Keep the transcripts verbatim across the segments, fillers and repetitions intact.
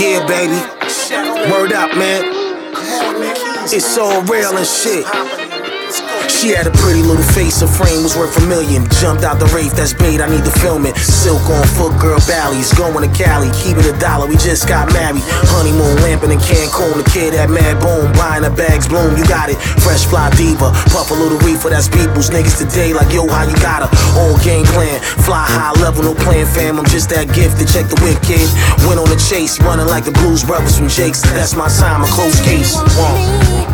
Yeah, baby. Word up, man. It's all real and shit. She had a pretty little face, her frame was worth a million. Jumped out the Wraith, that's bait, I need to film it. Silk on foot, girl Bally's, going to Cali, keep it a dollar, we just got married. Honeymoon, lamping in Cancun, the kid had mad boom, buying her bags, bloom, you got it. Fresh fly diva, puff a little reefer, that's people's niggas today, like yo, how you got her? All game plan, fly high level, no plan fam, I'm just that gifted, check the whip kid. Went on the chase, running like the Blues Brothers from Jake's, that's my sign, my close case. One.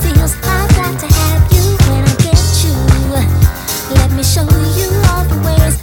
Show you all the ways